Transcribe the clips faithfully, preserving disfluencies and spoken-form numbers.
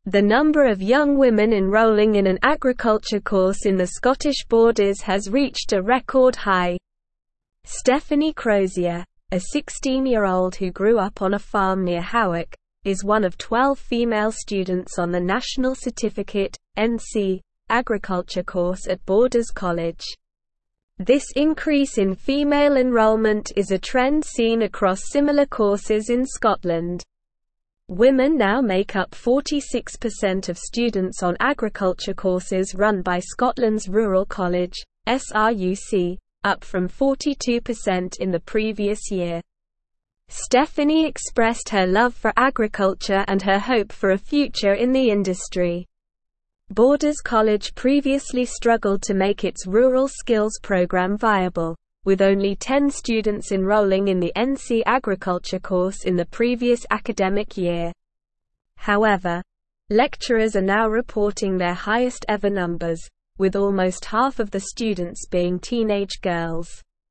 The number of young women enrolling in an agriculture course in the Scottish Borders has reached a record high. Stephanie Crozier, a sixteen-year-old who grew up on a farm near Howick, is one of twelve female students on the National Certificate (N C) Agriculture course at Borders College. This increase in female enrolment is a trend seen across similar courses in Scotland. Women now make up forty-six percent of students on agriculture courses run by Scotland's Rural College, S R U C, up from forty-two percent in the previous year. Stephanie expressed her love for agriculture and her hope for a future in the industry. Borders College previously struggled to make its rural skills program viable, with only ten students enrolling in the N C Agriculture course in the previous academic year. However, lecturers are now reporting their highest ever numbers, with almost half of the students being teenage girls.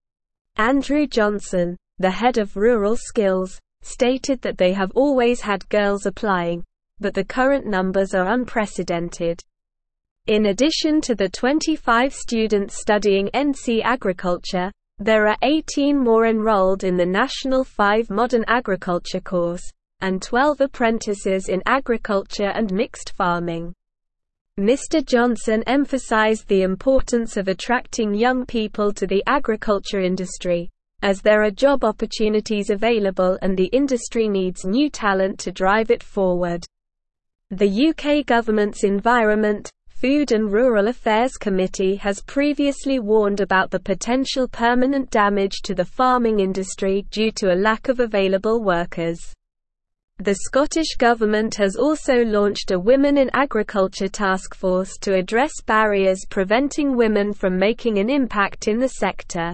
Andrew Johnson, the head of Rural Skills, stated that they have always had girls applying, but the current numbers are unprecedented. In addition to the twenty-five students studying N C Agriculture, there are eighteen more enrolled in the National five Modern Agriculture course, and twelve apprentices in agriculture and mixed farming. Mister Johnson emphasized the importance of attracting young people to the agriculture industry, as there are job opportunities available and the industry needs new talent to drive it forward. The U K government's Environment, Food and Rural Affairs Committee has previously warned about the potential permanent damage to the farming industry due to a lack of available workers. The Scottish Government has also launched a Women in Agriculture task force to address barriers preventing women from making an impact in the sector.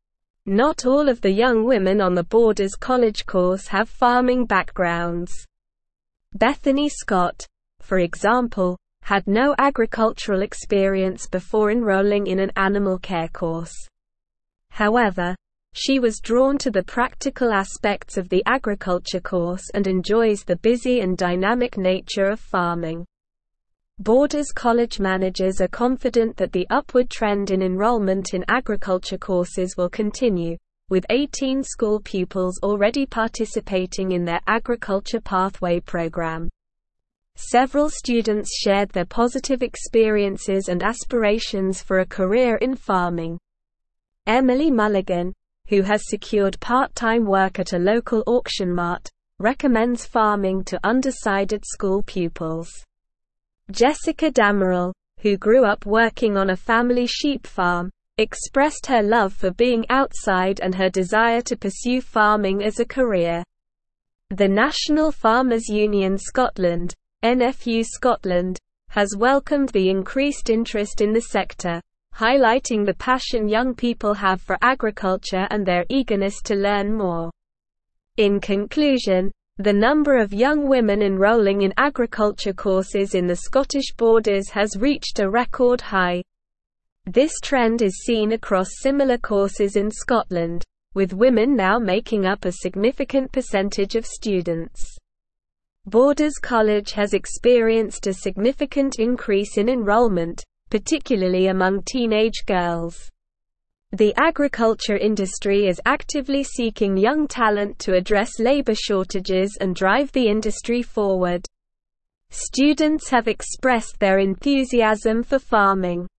Not all of the young women on the Borders College course have farming backgrounds. Bethany Scott, for example, had no agricultural experience before enrolling in an animal care course. However, she was drawn to the practical aspects of the agriculture course and enjoys the busy and dynamic nature of farming. Borders College managers are confident that the upward trend in enrollment in agriculture courses will continue, with eighteen school pupils already participating in their Agriculture Pathway program. Several students shared their positive experiences and aspirations for a career in farming. Emily Mulligan, who has secured part-time work at a local auction mart, recommends farming to undecided school pupils. Jessica Damerel, who grew up working on a family sheep farm, expressed her love for being outside and her desire to pursue farming as a career. The National Farmers Union Scotland, N F U Scotland, has welcomed the increased interest in the sector, highlighting the passion young people have for agriculture and their eagerness to learn more. In conclusion, the number of young women enrolling in agriculture courses in the Scottish Borders has reached a record high. This trend is seen across similar courses in Scotland, with women now making up a significant percentage of students. Borders College has experienced a significant increase in enrollment, particularly among teenage girls. The agriculture industry is actively seeking young talent to address labor shortages and drive the industry forward. Students have expressed their enthusiasm for farming.